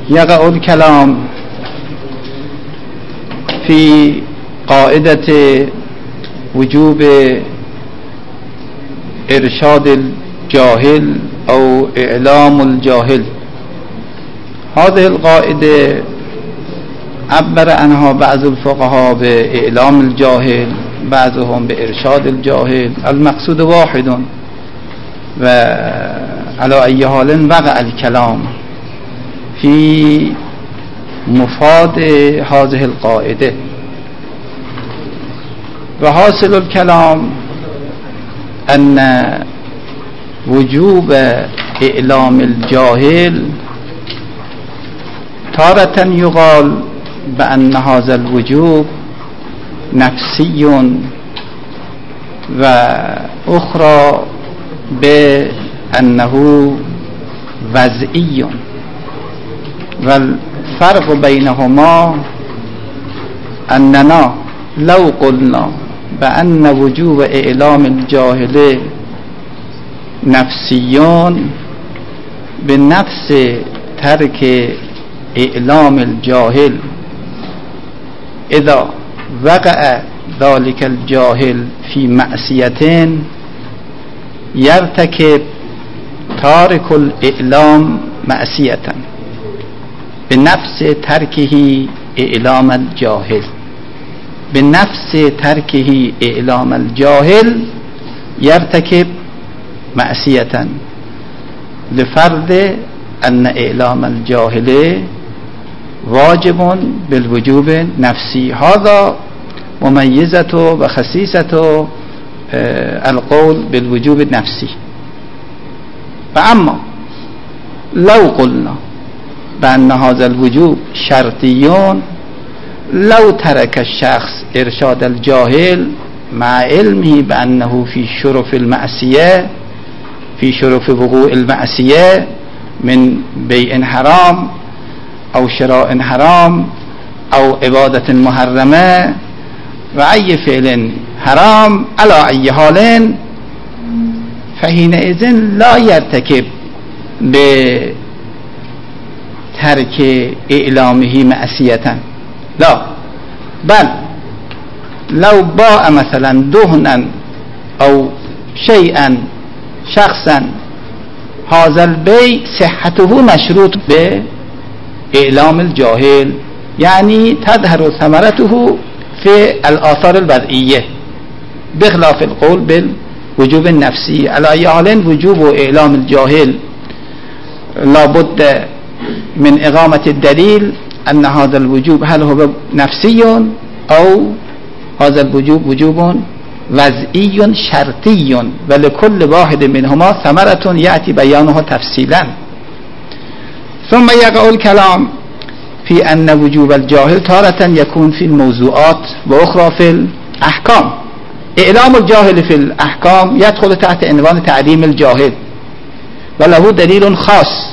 يقع الكلام في قاعدة وجوب إرشاد الجاهل أو إعلام الجاهل. هذه القاعدة عبر عنها بعض الفقهاء بإعلام الجاهل، بعضهم بإرشاد الجاهل، المقصود واحد. وعلى أي حال وقع الكلام في مفاد هذه القاعدة. وحاصل الكلام أن وجوب إعلام الجاهل تارة يقال بأن هذا الوجوب نفسي، وأخرى بأنه وضعي. والفرق بينهما أننا لو قلنا بأن وجوب إعلام الجاهل نفسيون بنفس ترك إعلام الجاهل إذا وقع ذلك الجاهل في معصية يرتكب تارك الإعلام معصية بنفس تركه إعلام الجاهل، بنفس تركه إعلام الجاهل يرتكب معصية، لفرض أن إعلام الجاهل واجب بالوجوب نفسي. هذا مميزة وخصيصة القول بالوجوب النفسي. فأما لو قلنا بأن هذا الوجوب شرطيون، لو ترك الشخص إرشاد الجاهل مع علمه بأنه في شرف المعصية، في شرف وقوع المعصية من بيع حرام أو شراء حرام أو عبادة محرمة وأي فعل حرام على أي حال، فحينئذ لا يرتكب بترك إعلامه معصية، لا، بل لو باع مثلا دهنا أو شيئا شخصا، هذا البيع صحته مشروط بإعلام الجاهل، يعني تظهر ثمرته في الآثار الوضعية بخلاف القول بالوجوب النفسي. على أي حال وجوب إعلام الجاهل لابد من إقامة الدليل أن هذا الوجوب هل هو نفسي أو هذا الوجوب وجوب وضعي شرطي، ولكل واحد منهما ثمرة يأتي بيانه تفصيلا. ثم يقع الكلام في أن وجوب الجاهل تارة يكون في الموضوعات وأخرى في الأحكام. إعلام الجاهل في الأحكام يدخل تحت عنوان تعليم الجاهل وله دليل خاص،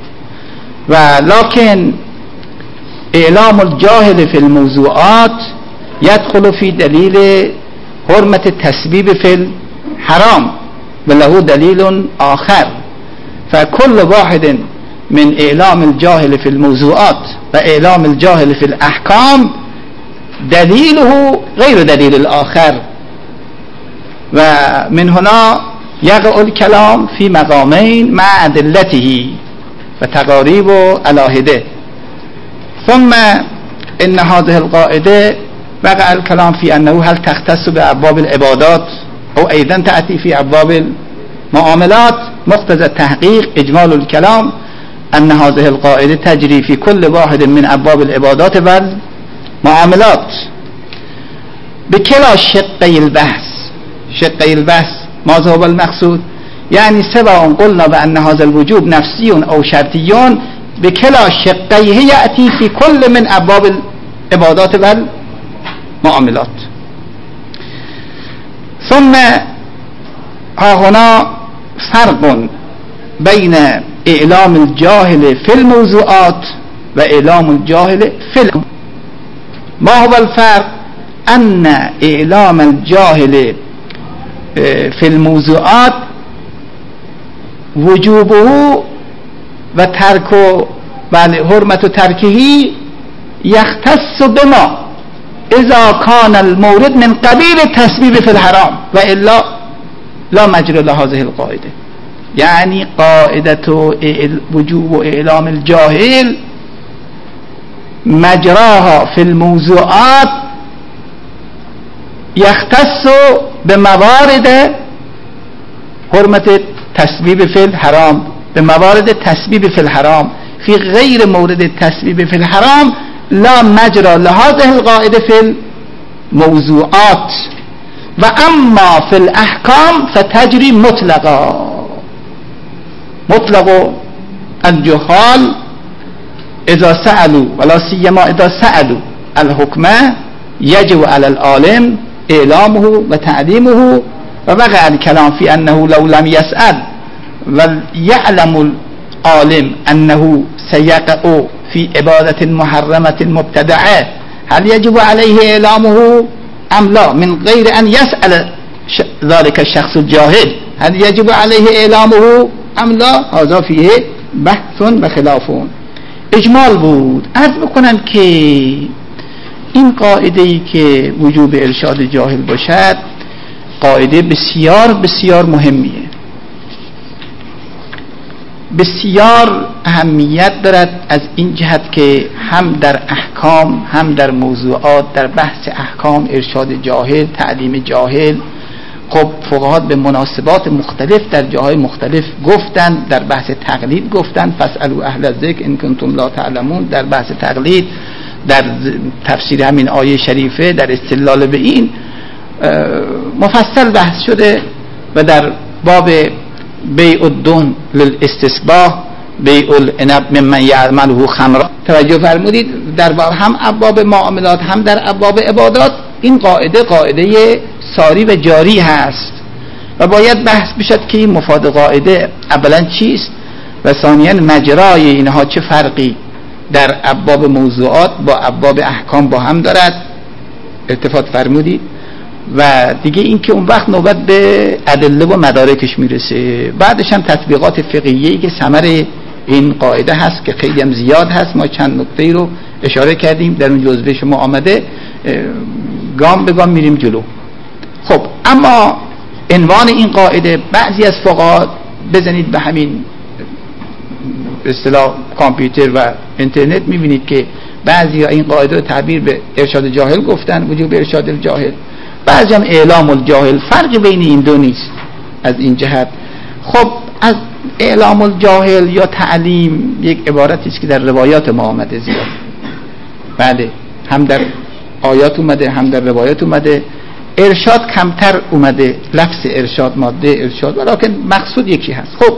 ولكن إعلام الجاهل في الموضوعات يدخل في دليل حرمة التسبيب في الحرام وله دليل آخر. فكل واحد من إعلام الجاهل في الموضوعات وإعلام الجاهل في الأحكام دليله غير دليل الآخر. ومن هنا يقع الكلام في مقامين مع أدلته وتقاريب علاهده. ثم إن هذه القاعدة وقع الكلام في أنه هل تختص بأبواب العبادات أو أيضا تأتي في أبواب المعاملات. مقتضى التحقيق إجمال الكلام أن هذه القاعدة تجري في كل واحد من أبواب العبادات والمعاملات بكلا شقي البحث. شقي البحث ماذا هو المقصود؟ يعني سواء قلنا بأن هذا الوجوب نفسي أو شرطي، بكلا شقيه يأتي في كل من أبواب العبادات والمعاملات. ثم هنا فرق بين إعلام الجاهل في الموضوعات وإعلام الجاهل في ما هو الفرق؟ أن إعلام الجاهل في الموضوعات وجوبه وترك بله حرمت ترکهی یختص بما اذا کان المورد من قبیل تسبیب فی الحرام و الا لا مجرى لهذه القاعده. یعنی قاعدت وجوب اعلام الجاهل مجراها فی الموضوعات یختص بموارد حرمت تسبیب فی الحرام، بموارد تسبیب فی الحرام، فی غیر مورد تسبیب فی الحرام لا مجرى لهذه القاعده فی الموضوعات و اما فی الاحکام فتجری مطلقا. مطلق الجهال اذا سألوا ولا سیما اذا سألوا الحكم يجب على العالم اعلامه و تعلیمه و وقع الكلام في انه لو لم يسأل ويعلم العالم انه سيقع في عبادة محرمة مبتدعة هل يجب عليه اعلامه ام لا من غير ان يسأل ذلك الشخص الجاهل هل يجب عليه اعلامه ام لا؟ هذا فيه بحث و خلافون. اجمال بود. عرض بکنم که این قاعده ای که وجوب ارشاد جاهل باشد قاعده بسیار بسیار مهمیه، بسیار اهمیت دارد از این جهت که هم در احکام هم در موضوعات در بحث احکام ارشاد جاهل، تعلیم جاهل. خب فقهات به مناسبات مختلف در جاهای مختلف گفتن، در بحث تقلید گفتن فاسألوا اهل الذکر ان کنتم لا تعلمون، در بحث تقلید، در تفسیر همین آیه شریفه، در استدلال به این مفصل بحث شده و در باب بیع الدون للاستصباح بیع العنب ممن یعمله خمرا توجه فرمودید. در باب هم ابواب معاملات هم در ابواب عبادات این قاعده ساری و جاری هست و باید بحث بشد که این مفاد قاعده اولا چیست و ثانیا مجرای اینها چه فرقی در ابواب موضوعات با ابواب احکام با هم دارد. اتفاق فرمودید. و دیگه این که اون وقت نوبت به ادله و مدارکش میرسه. بعدش هم تطبیقات فقهیه‌ای که ثمر این قاعده هست که خیلی هم زیاد هست. ما چند نکته رو اشاره کردیم در اون جزوه شما آمده، گام به گام میریم جلو. خب اما عنوان این قاعده بعضی از فقها بزنید به همین اصطلاح کامپیوتر و اینترنت میبینید که بعضی این قاعده رو تعبیر به ارشاد جاهل گفتن، وجوب ارشاد الجاهل، بعضی هم اعلام الجاهل. فرق بین این دو نیست از این جهت. خب از اعلام الجاهل یا تعلیم یک عبارتی است که در روایات ما آمده زیاد. بله هم در آیات اومده هم در روایات اومده. ارشاد کمتر اومده، لفظ ارشاد، ماده ارشاد، ولیکن مقصود یکی هست. خب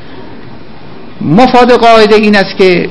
مفاد قاعده این است که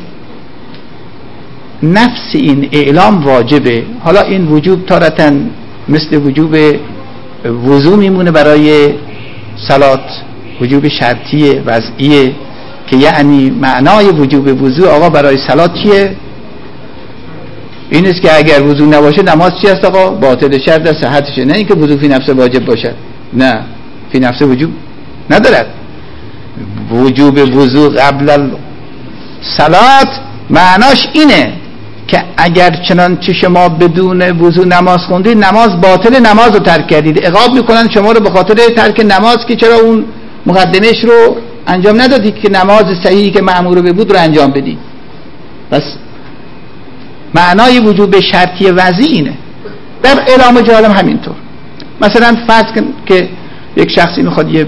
نفس این اعلام واجبه. حالا این وجوب تارتاً مثل وجوب وضو میمونه برای صلات، وجوب شرطیه وضعیه که یعنی معنای وجوب وضو آقا برای صلات چیه؟ این است که اگر وضو نباشه نماز چی است آقا؟ باطل، شرط است، صحتشه. نه اینکه وضو فی نفس واجب باشد، نه، فی نفس وجوب ندارد. وجوب وضو قبل الصلات معناش اینه که اگر چنانچه شما بدون وضو نماز خوندید نماز باطل، نماز رو ترک کردید، عقاب میکنن شما رو به خاطر ترک نماز که چرا اون مقدمش رو انجام ندادید که نماز صحیحی که مأمور به بود رو انجام بدید. بس معنای وجوب شرطی وضعی اینه. در اعلام جاهل هم همینطور. مثلا فرض کن که یک شخصی میخواد یه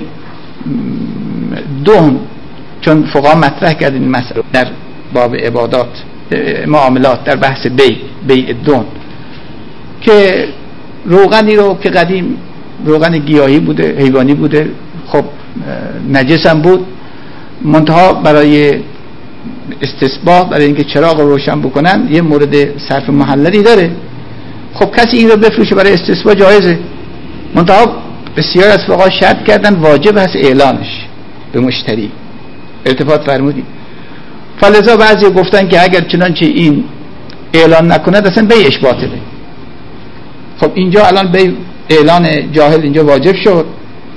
دهن، چون فقها مطرح کردن این مسئله در باب عبادات معاملات در بحث بیع دهن، که روغنی رو که قدیم روغن گیاهی بوده، حیوانی بوده، خب نجس هم بود، منتها برای استصباح، برای اینکه چراغ رو روشن بکنن یه مورد صرف محللی داره. خب کسی این رو بفروشه برای استصباح جایزه، منتها بسیار از فقها شرط کردن واجب هست اعلانش به مشتری. التفات فرمودی. فلذا بعضی گفتن که اگر چنانچه این اعلان نکنه اصلا بیعش باطله. خب اینجا الان به اعلان جاهل اینجا واجب شد،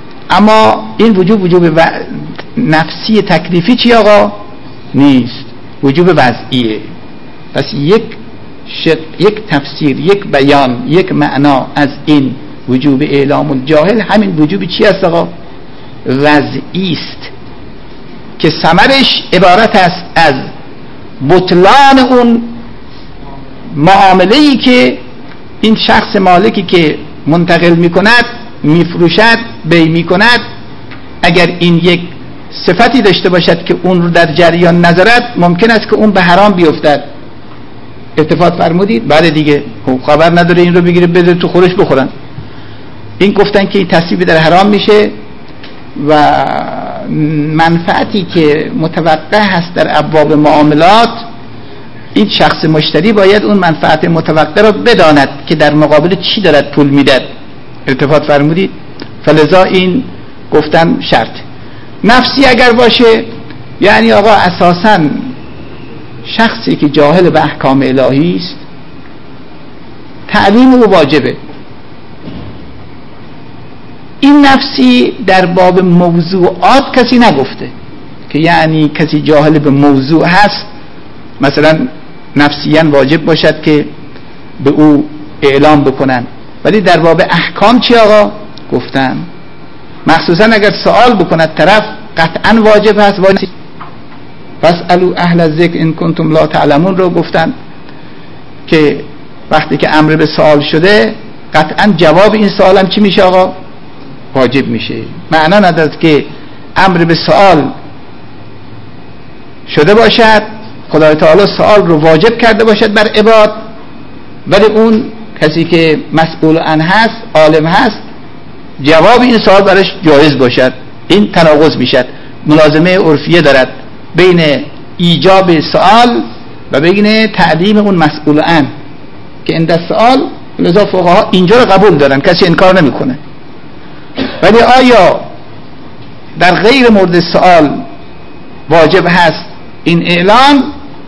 اما این وجوب نفسی تکلیفی چی آقا؟ نیست. وجوب وضعیه. پس یک تفسیر، یک بیان، یک معنا از این وجوب اعلام الجاهل همین وجوب چی است آقا؟ وضعی است که ثمرش عبارت است از بطلان اون معامله‌ای که این شخص مالکی که منتقل میکند، میفروشد، بی میکند، اگر این یک صفتی داشته باشد که اون رو در جریان نذارد ممکن است که اون به حرام بیفتد. اتفاق فرمودید؟ بله دیگه، خبر نداره این رو بگیره بده تو خورش بخورن. این گفتن که این تصویب در حرام میشه و منفعتی که متوقع هست در ابواب معاملات، این شخص مشتری باید اون منفعت متوقع را بداند که در مقابل چی دارد پول میدهد. ارتباط فرمودید؟ فلذا این گفتن شرط. نفسی اگر باشه یعنی آقا اساساً شخصی که جاهل به احکام الهی است تعلیم او واجبه. این نفسی در باب موضوعات کسی نگفته که یعنی کسی جاهل به موضوع هست مثلا نفسیاً واجب باشد که به او اعلام بکنن، ولی در باب احکام چی آقا؟ گفتن مخصوصا اگر سوال بکند طرف قطعا واجب هست. فاسألوا اهل الذکر ان کنتم لا تعلمون رو گفتن که وقتی که امر به سوال شده قطعا جواب این سوال هم چی میشه آقا؟ واجب میشه. معنا ندارد که امر به سوال شده باشد، خدای تعالی سوال رو واجب کرده باشد بر عباد، ولی اون کسی که مسئول عنه هست، عالم هست، جواب این سوال برش جایز باشد. این تناقض میشد. ملازمه عرفیه دارد بین ایجاب سوال و بین تعلیم اون مسئول عنه که این دست سوال، لذا فقها اینجا رو قبول دارن، کسی انکار نمیکنه. ولی آیا در غیر مورد سوال واجب هست این اعلان؟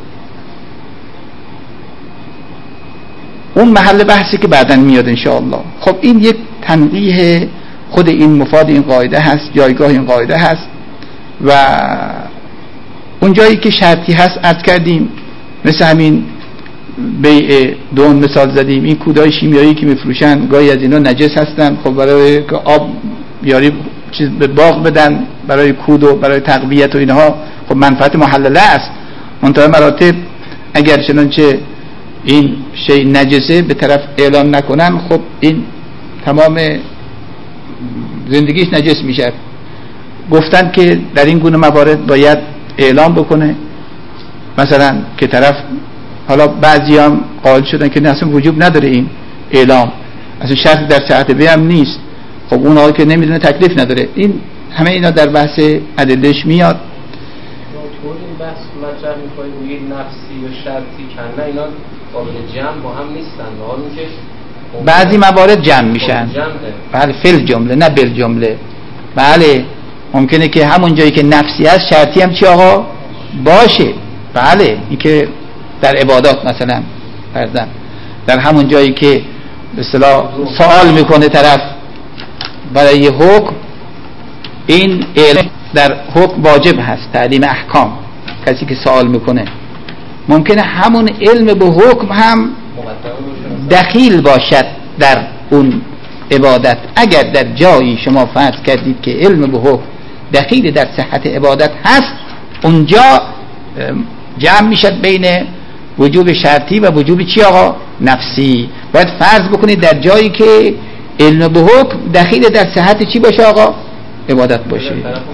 اون محل بحثی که بعداً میاد انشاءالله. خب این یک تنبیه خود این مفاد این قاعده هست، جایگاه این قاعده هست. و اون جایی که شرطی هست عرض کردیم، مثل همین بیع دون مثال زدیم. این کودای شیمیایی که میفروشن گاهی از اینا نجس هستن، خب برای که آب بیاری چیز به باغ بدن برای کود و برای تقویت و اینها، خب منفعت محلله است. منتها مراتب اگر چنانچه این شی نجسه به طرف اعلان نکنن، خب این تمام زندگیش نجس میشه. گفتن که در این گونه موارد باید اعلام بکنه، مثلا که طرف، حالا بعضی هم قائل شدن که اصلا وجوب نداره این اعلام، اصلا شرط در صحت بیع هم نیست. خب اون آقا که نمیدونه تکلیف نداره. این همه اینا در بحث ادلهش میاد. طور این بحث مطرح می‌کنید میگید نفسی و شرطی کنه اینا قابل جمع با هم نیستن، به حال اینکه بعضی موارد جمع میشن. بله فل جمله نه بل جمله. بله ممکنه که همون جایی که نفسی هست شرطی هم چی آقا باشه. بله این که در عبادات مثلا فرضاً در همون جایی که به اصطلاح سوال میکنه طرف برای حکم، این علم در حکم واجب هست، تعلیم احکام. کسی که سوال میکنه ممکنه همون علم به حکم هم دخیل باشد در اون عبادت. اگر در جایی شما فرض کردید که علم به حکم دخیل در صحت عبادت هست، اونجا جمع میشد بین وجوب شرطی و وجوب چی آقا؟ نفسی. باید فرض بکنید در جایی که علم به حکم دخیل در صحت چی باشه آقا؟ عبادت باشه.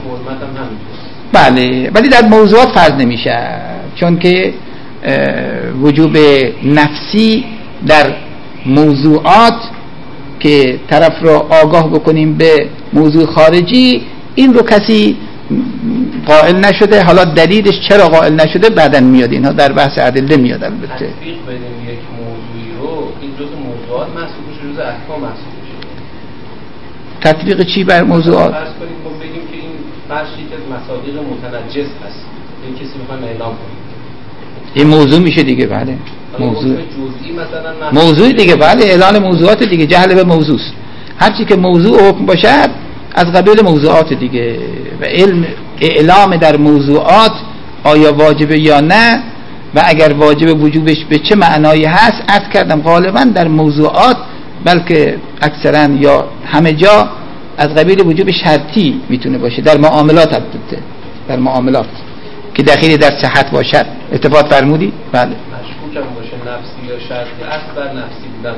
بله ولی در موضوعات فرض نمیشه، چون که وجوب نفسی در موضوعات که طرف رو آگاه بکنیم به موضوع خارجی، این رو کسی قائل نشده. حالا دلیلش چرا قائل نشده بعداً میاد، اینها در بحث ادله میاد. البته تطبیق بدیم یک موضوعی رو، این جزء موضوعات محسوب بشه، جزء احکام محسوب بشه. تطبیق چی بر موضوعات؟ فرض کنیم خب بگیم که این بخشی که مصادیق متنجس هست، این کسی میخواد اعلام کنه، این موضوع میشه دیگه. بله موضوع جزئی مثلا موضوع دیگه. بله اعلان موضوعات دیگه، جهل به موضوع است. هر چی که موضوع حکم باشد از قبیل موضوعات دیگه. و علم اعلام در موضوعات آیا واجبه یا نه و اگر واجب وجوبش به چه معنایی هست. عرض کردم غالبا در موضوعات بلکه اکثرا یا همه جا از قبیل وجوب شرطی میتونه باشه، در معاملات البته، در معاملات که دخیل در صحت باشد. اتفاق فرمودی؟ بله. مشکوکم باشه نفسی یا شرطی، اصل بر نفسی بودن.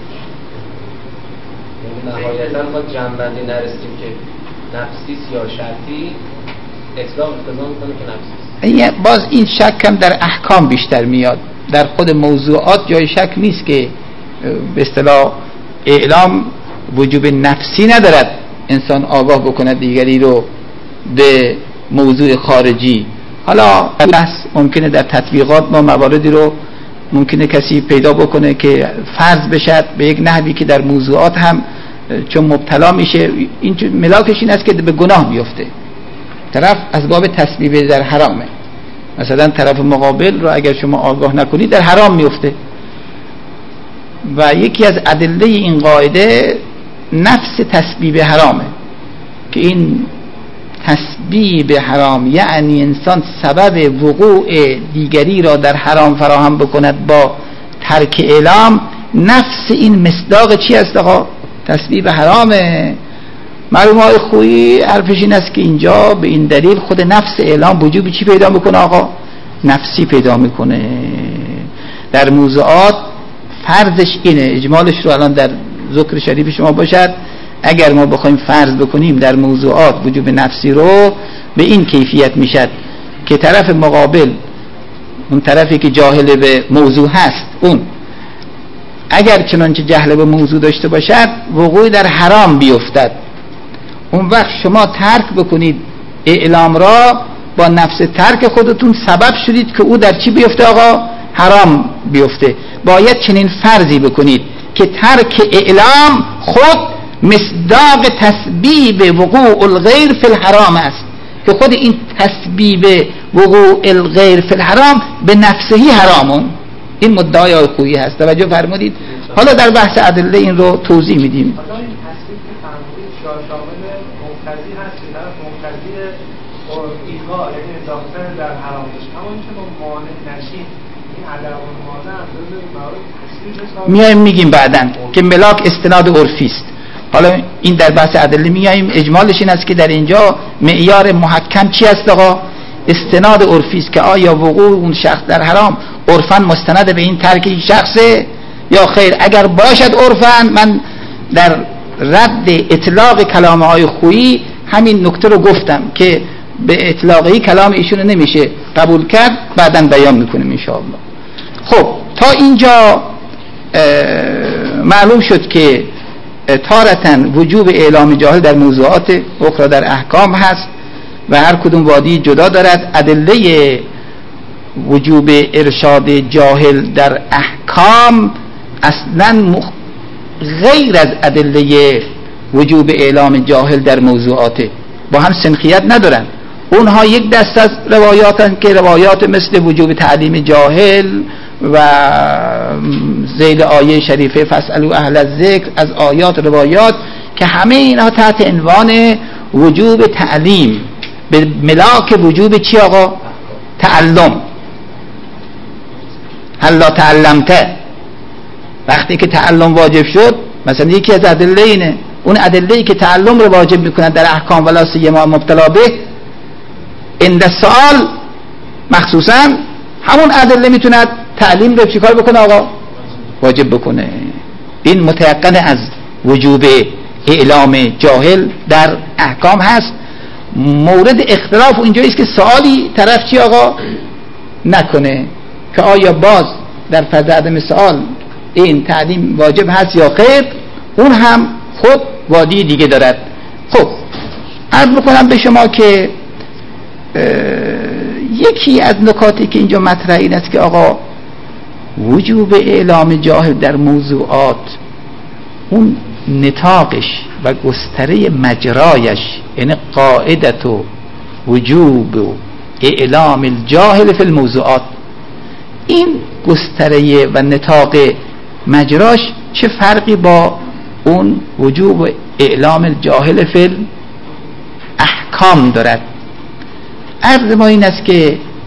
یعنی نهایتاً ما جنبندی نرسیم که نفسیست یا شرطی، اطلاق اقتضا میکنه که نفسیست. باز این شک هم در احکام بیشتر میاد، در خود موضوعات جای شک نیست که به اصطلاح اعلام وجوب نفسی ندارد انسان آگاه بکند دیگری رو به موضوع خارجی. حالا بحث ممکنه در تطبیقات ما مواردی رو ممکنه کسی پیدا بکنه که فرض بشد به یک نحوی که در موضوعات هم چون مبتلا میشه، این ملاکش این است که به گناه بیفته، طرف از باب تسبیب در حرامه. مثلا طرف مقابل رو اگر شما آگاه نکنید در حرام میفته. و یکی از ادله این قاعده نفس تسبیب حرامه که این تسبیب حرام یعنی انسان سبب وقوع دیگری را در حرام فراهم بکند با ترک اعلام. نفس این مصداق چی است آقا؟ تسبیب حرامه. معلوم های خویی حرفش این است که اینجا به این دلیل خود نفس اعلام وجوب چی پیدا میکنه آقا؟ نفسی پیدا میکنه. در موضوعات فرضش اینه، اجمالش رو الان در ذکر شریف شما باشد، اگر ما بخوایم فرض بکنیم در موضوعات وجوب نفسی رو به این کیفیت میشد که طرف مقابل، اون طرفی که جاهل به موضوع هست، اون اگر چنانچه جهل به موضوع داشته باشد وقوع در حرام بیفتد، اون وقت شما ترک بکنید اعلام را، با نفس ترک خودتون سبب شدید که او در چی بیفته آقا؟ حرام بیفته. باید چنین فرضی بکنید که ترک اعلام خود مصداق تسبیب وقوع الغیر فی الحرام است، که خود این تسبیب وقوع الغیر فی الحرام به نفسهی حرامون. این مدعای خویی هست، توجه فرمودید. حالا در بحث ادله این رو توضیح میدیم. حالا این تسبیب که فرمودید شامل مقتضی هست که طرف مقتضی ایقاع یعنی اضافه در حرام بشه، اما اینکه ما مانع نشیم، این عدم مانع هم جزء موارد تسبیب حساب میایم میگیم بعداً که ملاک استناد عرفی است. حالا این در بحث ادله میایم، اجمالش این است که در اینجا معیار محکم چی است آقا؟ استناد عرفی است که آیا وقوع اون شخص در حرام عرفاً مستند به این ترک این شخصه یا خیر. اگر باشد عرفاً، من در رد اطلاق کلام‌های خویی همین نکته رو گفتم که به اطلاقی کلام ایشون نمیشه قبول کرد، بعداً بیان میکنیم انشاءالله. خب تا اینجا معلوم شد که تارتاً وجوب اعلام جاهل در موضوعات اخرى در احکام هست و هر کدوم وادی جدا دارد. ادله وجوب ارشاد جاهل در احکام اصلاً غیر از ادله وجوب اعلام جاهل در موضوعات، با هم سنخیت ندارن. اونها یک دست از روایاتن که روایات مثل وجوب تعلیم جاهل و ذیل آیه شریفه فاسألوا اهل الذکر از آیات روایات که همه اینها تحت عنوان وجوب تعلیم به ملاک وجوب چی آقا؟ تعلم. هلا تعلمته، وقتی که تعلم واجب شد، مثلا یکی از ادله اینه، اون ادله‌ای که تعلم رو واجب میکنه در احکام ولا سیما مبتلا به عند السؤال مخصوصا، همون ادله میتونه تعلیم رو چیکار بکنه آقا؟ واجب بکنه. این متيقن از وجوب اعلام جاهل در احکام هست. مورد اختلاف اینجایی است که سوالی طرف چی آقا نکنه که آیا باز در فضا عدم سوال این تعلیم واجب هست یا خیر، اون هم خود وادی دیگه دارد. خب عرض بکنم به شما که یکی از نکاتی که اینجا مطرح این است که آقا وجوب اعلام جاهل در موضوعات، اون نطاقش و گستره مجرایش، یعنی قاعدت و وجوب و اعلام الجاهل فی الموضوعات، این گستره و نطاق مجراش چه فرقی با اون وجوب اعلام الجاهل فی احکام دارد؟ عرض ما این است که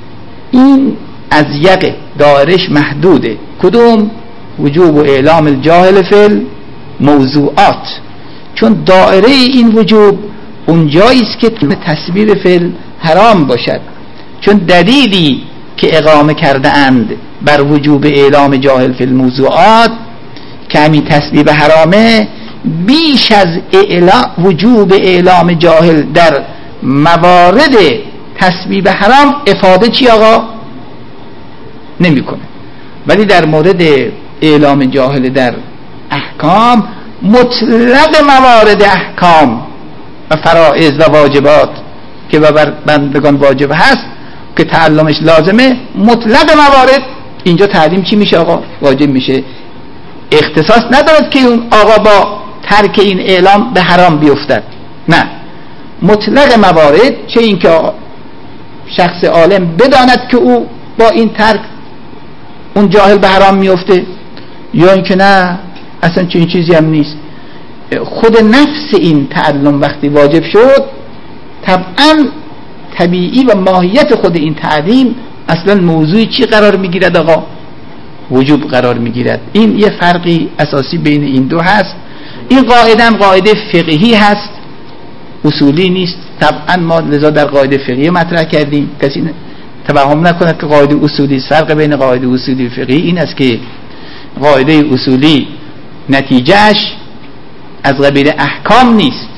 این از یقه، دایرش محدوده. کدوم؟ وجوب و اعلام الجاهل فی الموضوعات، چون دایره این وجوب اونجایی است که تسبیب فی حرام باشد، چون دلیلی که اقامه کرده اند بر وجوب اعلام جاهل فی الموضوعات که همین تسبیب حرامه، بیش از وجوب اعلام جاهل در موارد تسبیب حرام افاده چی آقا؟ نمی کنه. ولی در مورد اعلام جاهل در احکام، مطلق موارد احکام و فرائض و واجبات که بر بندگان واجب هست که تعلمش لازمه، مطلق موارد اینجا تعلیم چی میشه آقا؟ واجب میشه. اختصاص ندارد که اون آقا با ترک این اعلام به حرام بیفتد، نه، مطلق موارد، چه این که شخص عالم بداند که او با این ترک اون جاهل به حرام میفته، یا اینکه نه اصلا چنین چیزی هم نیست. خود نفس این تعلم وقتی واجب شد، طبعا طبیعی و ماهیت خود این تعلیم اصلا موضوعی چی قرار میگیرد آقا؟ وجوب قرار میگیرد. این یه فرقی اساسی بین این دو هست. این قاعده هم قاعده فقهی هست، اصولی نیست. طبعا ما لذا در قاعده فقهی مطرح کردیم، کسی توهم نکند که قاعده اصولی است. فرق بین قاعده اصولی و فقهی این است که قاعده اصولی نتیجهش از قبیل احکام نیست،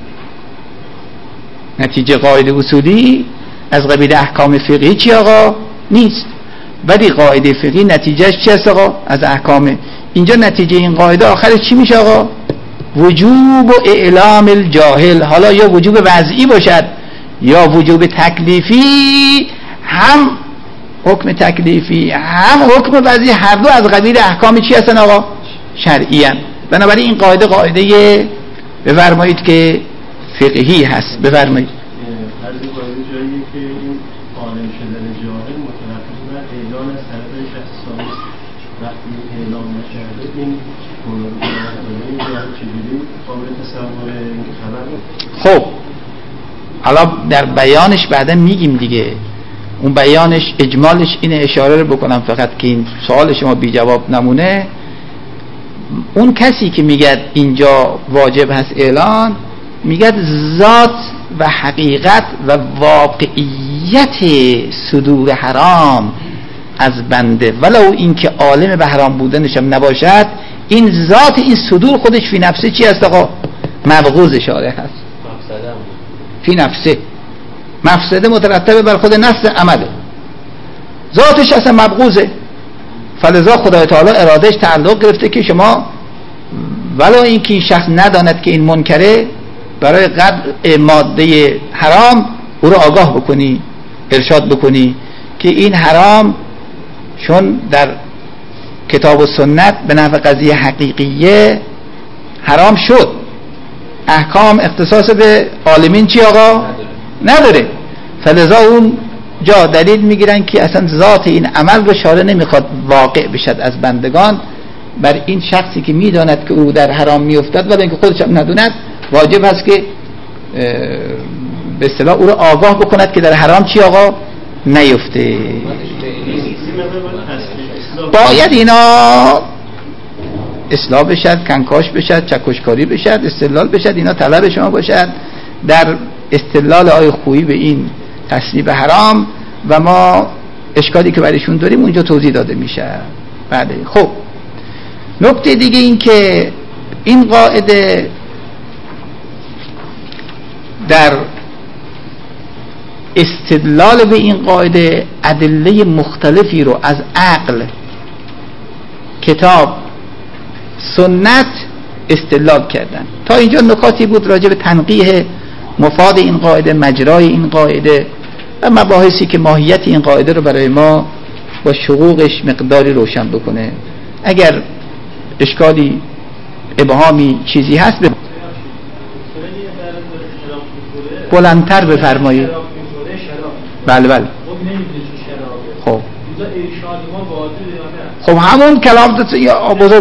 نتیجه قاعده اصولی از قبیل احکام فقهی چی آقا؟ نیست. ولی قاعده فقهی نتیجهش چی است آقا؟ از احکامه. اینجا نتیجه این قاعده آخرش چی میشه آقا؟ وجوب و اعلام الجاهل. حالا یا وجوب وضعی باشد یا وجوب تکلیفی، هم حکم تکلیفی هم حکم وضعی، هر دو از قبیل احکام چی هستن آقا؟ شرعی هستن. بنابراین این قاعده قاعده بفرمایید که فقهی هست. بفرمایید. هر دو قاعده جاییه که این عالم شدن جاهل متناقض با اعلان از طرف شخص ثانی. وقتی اعلام نشده این چجوری قابل تصور این خبر؟ خب حالا در بیانش بعدا میگیم دیگه. اون بیانش اجمالش اینه، اشاره رو بکنم فقط که این سوال شما بی جواب نمونه. اون کسی که میگه اینجا واجب هست اعلان، میگه ذات و حقیقت و واقعیت صدور حرام از بنده ولو اینکه عالم به حرام بودنش هم نباشد، این ذات این صدور خودش فی نفسه چی هست آقا؟ مبغوض شارع هست. فی نفسه مفسده مترتبه بر خود نفس عمله، ذاتش اصلا مبغوضه. فلذا خدای تعالی ارادهش تعلق گرفته که شما ولو اینکه این شخص نداند که این منکره، برای قطع ماده حرام او رو آگاه بکنی، ارشاد بکنی که این حرام چون در کتاب و سنت به نحو قضیه حقیقیه حرام شد، احکام اختصاص به عالمین چی آقا؟ نداره. فلذا اون جا دلیل میگیرن که اصلا ذات این عمل رو شارع نمیخواد واقع بشد از بندگان بر این شخصی که میداند که او در حرام میافتد، ولی اینکه خودش هم ندوند، واجب هست که به اصطلاح او رو آگاه بکند که در حرام چی آقا؟ نیفته. باید اینا اصلاح بشد، کنکاش بشد، چکشکاری بشد، استدلال بشد، اینا طلب شما باشد در استدلال آی خویی به این تصنیف حرام و ما اشکالی که برایشون داریم اونجا توضیح داده میشه. بله. خب نکته دیگه این که این قاعده در استدلال به این قاعده ادله مختلفی رو از عقل، کتاب، سنت استدلال کردن. تا اینجا نکاتی بود راجع به تنقیح مفاد این قاعده، مجرای این قاعده و مباحثی که ماهیت این قاعده رو برای ما با شقوقش مقداری روشن بکنه. اگر اشکالی، ابهامی، چیزی هست بلندتر بفرمایید. بله بله. خب خب همون کلام یا بزرگ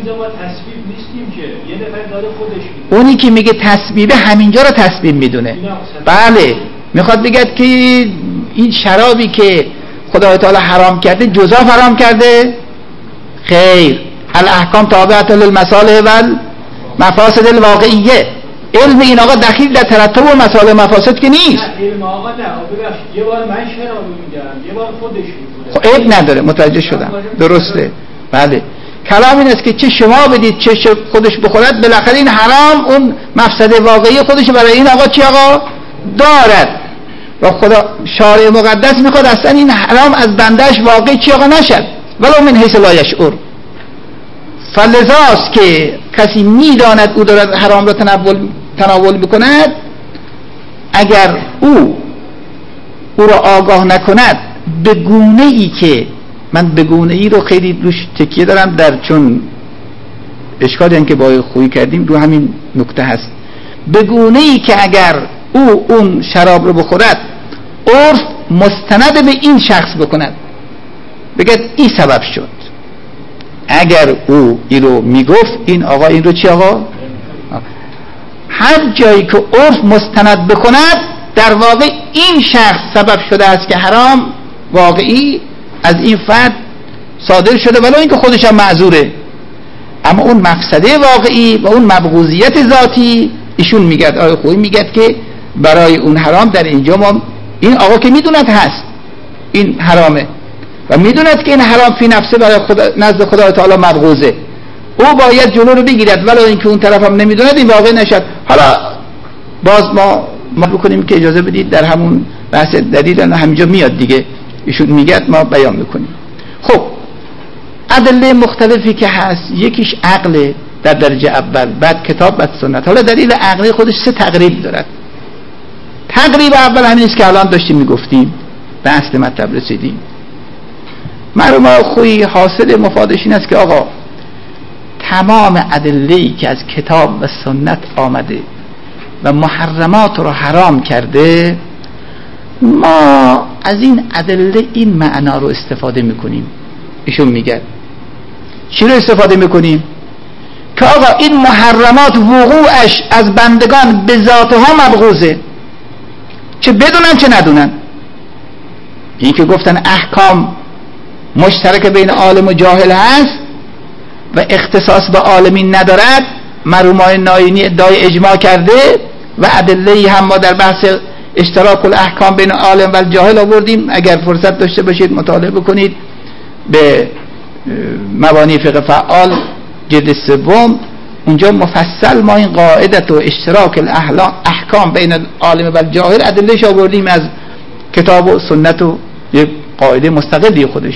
اونی که میگه تسبیبه همینجا رو تسبیب میدونه. بله، میخواد بگه که این شرابی که خدای تعالی حرام کرده جزا حرام کرده؟ خیر، الاحکام تابعه للمصالح والمفاسد الواقعیه. علم این آقا دخیل در ترتب و مصالح و مفاسد که نیست. علم آقا نه، یه بار من شرابو میگم، یه بار خودش میگه. خب عیب نداره، متوجه شدم، درسته. بله، کلام این است که چه شما بدید چه خودش بخورد، بالاخره این حرام اون مفسد واقعی خودش برای این آقا چی آقا دارد و خدا شارع مقدس میخواد اصلا این حرام از بندهش واقعی چی آقا نشد، ولو من حیث لا یشعر. فلذاست که کسی میداند او دارد حرام را تناول میکند، اگر او را آگاه نکند به گونه ای که من به گونه ای رو خیلی روش تکیه دارم، در چون اشکالی هم که با خویی کردیم رو همین نکته هست، به گونه ای که اگر او اون شراب رو بخورد عرف مستند به این شخص بکند، بگد این سبب شد. اگر او این رو میگفت این آقا این رو چی آقا؟ هر جایی که عرف مستند بکند در واقع این شخص سبب شده است که حرام واقعی از این فرد صادر شده، ولو اینکه خودش هم معذوره، اما اون مفسده واقعی و اون مبغوضیت ذاتی ایشون میگد، آقای خویی میگد که برای اون حرام در اینجا ما این آقا که میدوند هست این حرامه و میدوند که این حرام فی نفسه برای نزد خدای تعالی مبغوضه، او باید جلو رو بگیرد ولو اینکه اون طرف هم نمیدوند این واقع نشد. حالا باز ما بکنیم که اجازه بدید در همون بحث دلیل همینجا میاد دیگه، ایشون میگد ما بیان میکنیم. خب ادله مختلفی که هست، یکیش عقل در درجه اول، بعد کتاب، بعد سنت. حالا دلیل عقلی خودش 3 تقریب دارد. تقریب اول همین است که الان داشتیم میگفتیم، به اصل مطلب رسیدیم. مرحوم خویی حاصل مفادش این است که آقا تمام ادله‌ای که از کتاب و سنت آمده و محرمات رو حرام کرده، ما از این ادله این معنا رو استفاده میکنیم. ایشون میگه چی رو استفاده میکنیم؟ که آقا این محرمات وقوعش از بندگان به ذاتها مبغوضه، چه بدونن چه ندونن. این که گفتن احکام مشترک بین عالم و جاهل هست و اختصاص به عالمین ندارد، مرحوم ناینی ادعای اجماع کرده و ادله هم ما در بحث اشتراک الاحکام بین عالم و جاهل آوردیم. اگر فرصت داشته باشید مطالعه بکنید به مبانی فقه فعال جلد 3، اونجا مفصل ما این قاعدت و اشتراک الاحکام بین العالم و جاهل ادلهش آوردیم از کتاب و سنت و یک قاعده مستقلی خودش.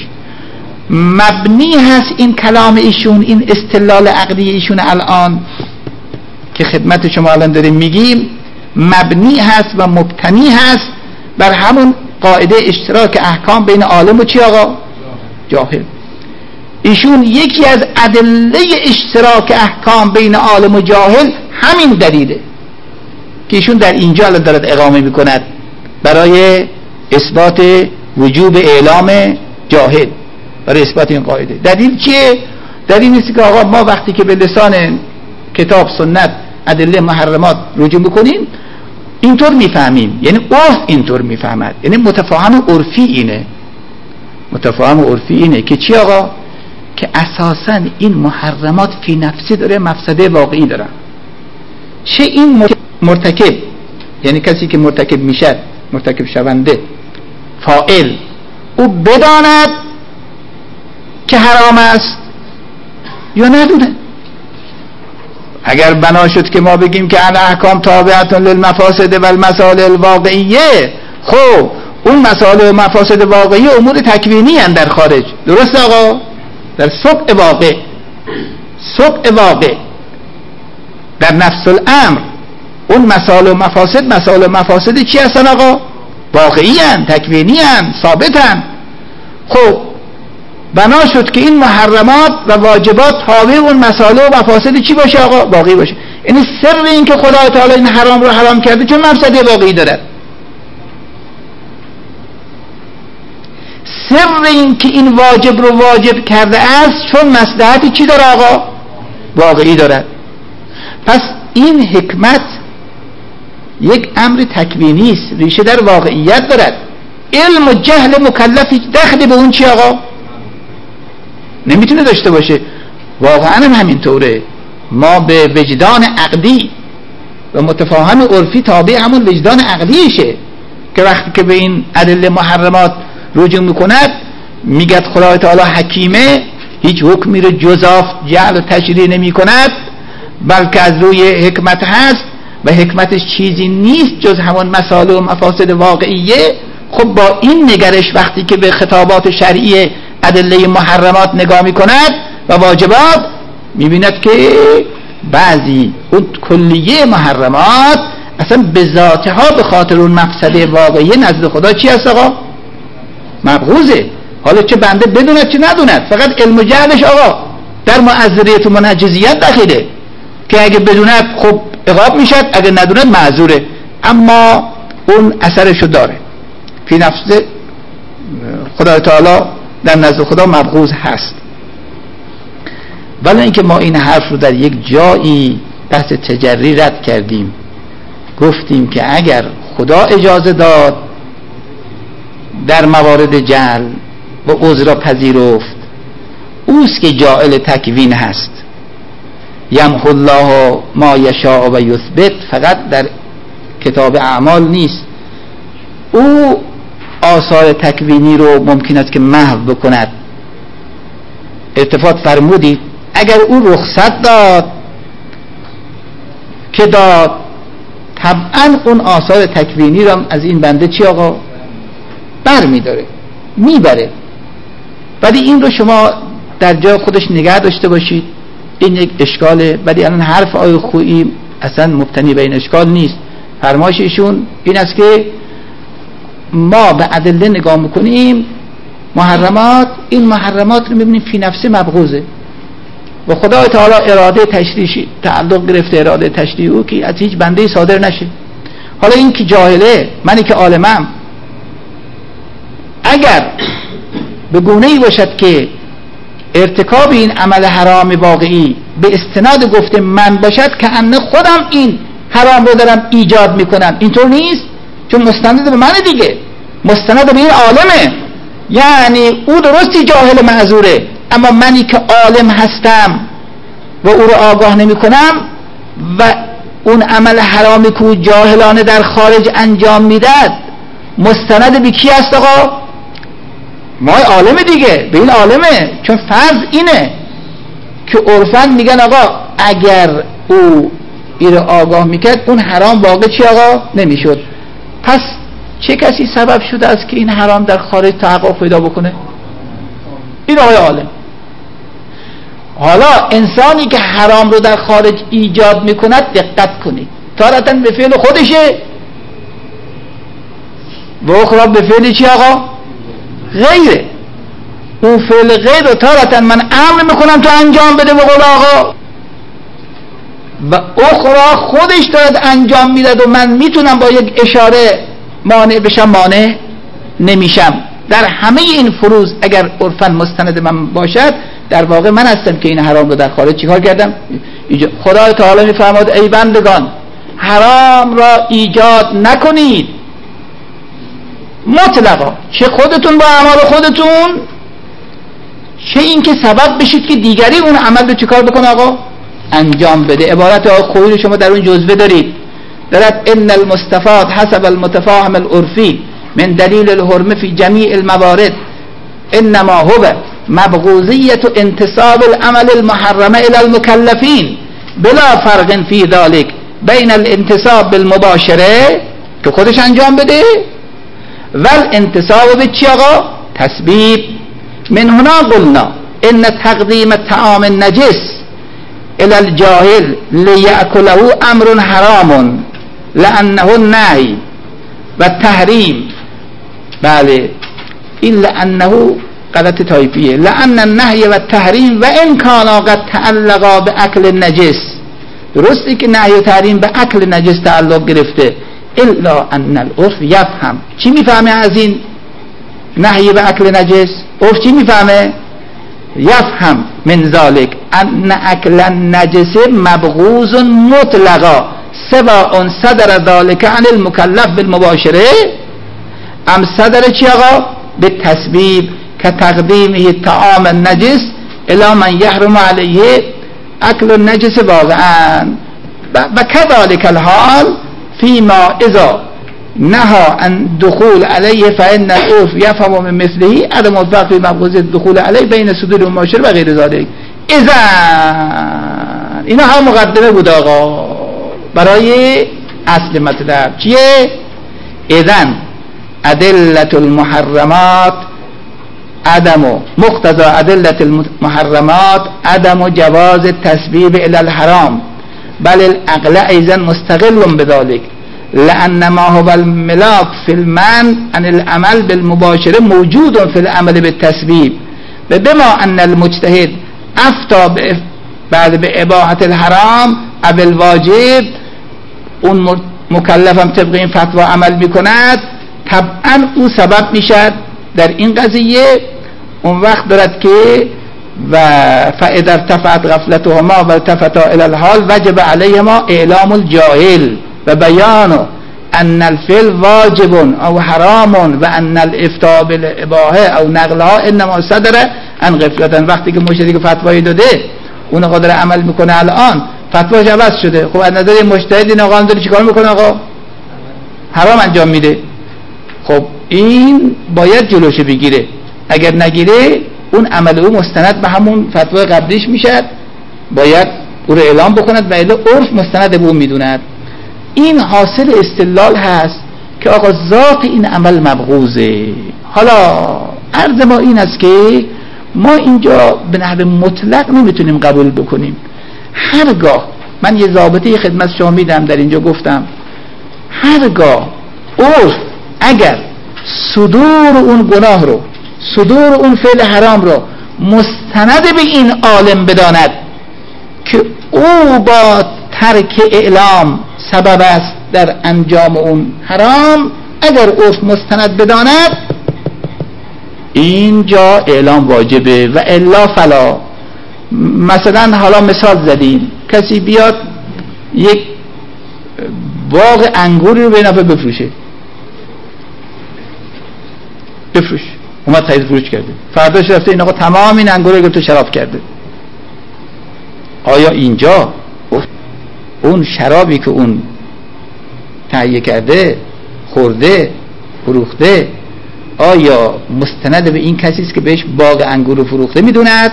مبنی هست این کلام ایشون، این استدلال عقلی ایشون الان که خدمت شما الان داریم میگیم، مبنی هست و مبتنی هست بر همون قاعده اشتراک احکام بین عالم و چی آقا؟ جاهل. ایشون یکی از ادله اشتراک احکام بین عالم و جاهل همین دلیله که ایشون در اینجا الان دارد اقامه میکند برای اثبات وجوب اعلام جاهل، برای اثبات این قاعده. دلیل چیه؟ دلیل نیست که آقا ما وقتی که به لسان کتاب سنت ادله محرمات رجوع میکنیم اینطور میفهمیم، یعنی عرف اینطور میفهمد، یعنی متفاهم عرفی اینه. متفاهم عرفی اینه که چی آقا؟ که اساساً این محرمات فی نفسی داره مفسده واقعی داره. چه این مرتکب، یعنی کسی که مرتکب میشد، مرتکب شونده، فاعل، او بداند که حرام است یا ندونه. اگر بنا شد که ما بگیم که الاحکام تابعه للمفاسد والمصالح الواقعیه، خب اون مصالح و مفاسد واقعی امور تکوینی هستند در خارج، درست آقا؟ در سبع واقع در نفس الامر اون مصالح و مفاسد چی هستن آقا؟ واقعی هستند، تکوینی هستند، ثابت هستند. خب بنا شد که این محرمات و واجبات تابع اون مصالح و مفاسد چی باشه آقا؟ واقعی باشه. یعنی سر این که خدای تعالی این حرام رو حرام کرده چون مفسده واقعی داره. سر این که این واجب رو واجب کرده است چون مصلحتی چی داره آقا؟ واقعی داره. پس این حکمت یک امر تکوینی است، ریشه در واقعیت دارد. علم و جهل مکلفی دخلی به اون چی آقا؟ نمیتونه داشته باشه. واقعا همینطوره. ما به وجدان عقلی و متفاهم عرفی تابع همون وجدان عقلیشه که وقتی که به این ادله محرمات رجوع میکند میگه خدای تعالی حکیمه، هیچ حکمی رو جزاف جعل و تشریع نمی کند، بلکه از روی حکمت هست و حکمتش چیزی نیست جز همون مسائل و مفاسد واقعیه. خب با این نگرش وقتی که به خطابات شرعی ادله محرمات نگاه می کند و واجبات، می بیند که بعضی اون کلیه محرمات اصلا به ذاتها به خاطر اون مفسده واقعی نزد خدا چی هست آقا؟ مبغوضه. حالا چه بنده بدوند چه ندوند، فقط علم و جهلش آقا در معذریت و منجزیت داخله که اگه بدوند خب عقاب میشد، اگه ندوند معذوره، اما اون اثرشو داره فی نفس خدای تعالی، در نزد خدا مبغوض هست. ولی اینکه ما این حرف رو در یک جایی بحث تجری رد کردیم، گفتیم که اگر خدا اجازه داد در موارد جهل و عذر پذیرفت، اوست که جاعل تکوین هست. یمحو الله ما یشاء و یثبت، فقط در کتاب اعمال نیست. او آثار تکوینی رو ممکن است که محو بکند. التفات فرمودید اگر او رخصت داد که داد، طبعا اون آثار تکوینی رو از این بنده چی آقا؟ بر میداره، میبره. ولی این رو شما در جای خودش نگه داشته باشید، این یک اشکاله. ولی الان حرف آقای خویی اصلا مبتنی به این اشکال نیست. فرمایش ایشون این است که ما به ادله نگاه میکنیم، محرمات، این محرمات رو میبینیم فی نفسه مبغوضه و خدای تعالی اراده تشریعی تعلق گرفته، اراده تشریعی او که از هیچ بنده صادر نشه. حالا این که جاهله، منی که عالمم، اگر به گونه‌ای باشد که ارتکاب این عمل حرام واقعی به استناد گفته من باشد که ان خودم این حرام رو دارم ایجاد میکنم، اینطور نیست، چون مستند به من دیگه، مستند به این عالمه. یعنی او درستی جاهل معذوره، اما منی که عالم هستم و او رو آگاه نمی کنم و اون عمل حرامی که او جاهلانه در خارج انجام میداد، مستند به کی هست آقا؟ ما عالم دیگه، به این عالمه. چون فرض اینه که عرفاً میگن آقا اگر او این آگاه میکرد اون حرام واقع چی آقا؟ نمیشد. پس چه کسی سبب شده است که این حرام در خارج تحقق پیدا بکنه؟ این آقای عالم. حالا انسانی که حرام رو در خارج ایجاد میکند، دقت کنید، تارتاً به فعل خودشه و اخرى به فعل چی آقا؟ غیره. اون فعل غیر رو تارتاً من امر میکنم تو انجام بده به قول آقا، و اخرى خودش دارد انجام میداد و من میتونم با یک اشاره مانع بشم، مانع نمیشم. در همه این فروض اگر عرفاً مستند من باشد، در واقع من هستم که این حرام رو در خارج چیکار کردم؟ خدای تعالی میفرماد ای بندگان حرام را ایجاد نکنید مطلقا، چه خودتون با اعمال خودتون، چه این که سبب بشید که دیگری اون عمل رو چیکار بکنه آقا؟ انجام بده. عبارت آقا خویی رو شما در اون جزوه دارید، دارد ان المستفاد حسب المتفاهم العرفی من دلیل الحرمه فی جمیع الموارد انما هو مبغوضیت انتصاب العمل المحرمه الى المکلفین بلا فرق فی ذلك بین الانتصاب بالمباشره که خودش انجام بده و الانتصاب به چی آقا؟ تثبیت. من هنا قلنا ان تقدیم الطعام النجس الى الجاهل لیأکله امر حرام لانه النهی و تحریم. بله این لانه غلط تایپیه، لان النهی و تحریم و ان کانا قد تعلقا به اکل النجس، درستی که نهی و تحریم به اکل نجس تعلق گرفته، الا ان العرف یفهم. چی میفهمه از این نهی به اکل نجس؟ عرف چی میفهمه؟ یفهم من ذلك ان اکل النجس مبغوض مطلقا سواء صدر ذلك عن المکلف بالمباشره ام صدر چی آقا؟ به تصویب که تقدیمه طعام النجس الی من یحرم علیه اکل النجس واقعا و کذالک الحال فیما اذا نهى عن دخول علیه فإن العرف یفهم من مثله عدم الفرق فی مبغوض الدخول علیه بین صدور المباشر و غیر ذلک. اذن اینا هم مقدمه بود آقا برای اصل مطلب. چیه؟ اذن ادلة المحرمات عدم مقتضى ادلة المحرمات عدم جواز التسبيب الى الحرام بل العقل ايضا مستقل بذلك لان ما هو الملاك في المنع عن العمل بالمباشره موجود في العمل بالتسبيب بما ان المجتهد افتى بعد باباحه الحرام او الواجب اون مکلفم طبق این فتوا عمل میکند طبعا او سبب میشد در این قضیه. اون وقت دارد که و فاذا ارتفعت غفلتهما و التفتا الى الحال وجب علیهما اعلام الجاهل و بیان ان الفعل واجب او حرام و ان الافتاء بالاباحه او نقلها انما صدر عن غفلت. وقتی که مجتهدی فتوایی داده اون آقا داره عمل میکنه الان فتواش عوض شده، خب از نظر مجتهد این آقا داره چیکار میکنه؟ آقا حرام انجام میده. خب این باید جلوش بگیره، اگر نگیره اون عمل او مستند به همون فتوای قبلیش میشد، باید او رو اعلام بکند و الا عرف مستند به اون میدوند. این حاصل استدلال هست که آقا ذات این عمل مبغوضه. حالا عرض ما این است که ما اینجا به نحو مطلق نمیتونیم قبول بکنیم. هرگاه من یه ضابطه خدمت شما میدم در اینجا گفتم، هرگاه عرف اگر صدور اون گناه رو، صدور اون فعل حرام رو مستند به این عالم بداند که او با ترک اعلام سبب است در انجام اون حرام، اگر عرف مستند بداند اینجا اعلام واجبه و الا فلا. مثلا حالا مثال زدیم، کسی بیاد یک باغ انگوری رو به نفع بفروشه، بفروش، اومد خرید فروش کرده، فرداش رفته این آقا تمام این انگور رو تو شراب کرده. آیا اینجا اون شرابی که اون تهیه کرده، خورده، فروخته، آیا مستند به این کسی است که بهش باغ انگور رو فروخته میدوند؟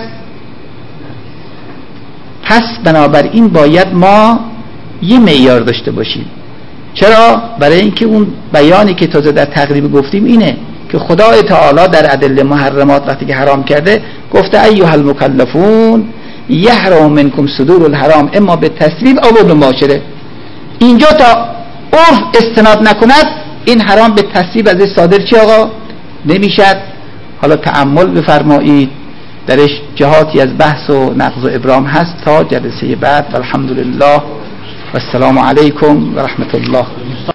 پس بنابراین باید ما یه معیار داشته باشیم. چرا؟ برای اینکه اون بیانی که تازه در تقریب گفتیم اینه که خدای تعالی در ادله محرمات وقتی که حرام کرده گفته ایها المکلفون یحرم منکم صدور الحرام اما به تصویب او بالمباشره. اینجا تا عرف استناد نکند این حرام به تصویب از صادر چی آقا نمیشد. حالا تأمل بفرمایید، درش جهاتی از بحث و نقض و ابرام هست. تا جلسه بعد، والحمدلله و السلام علیکم و رحمت الله.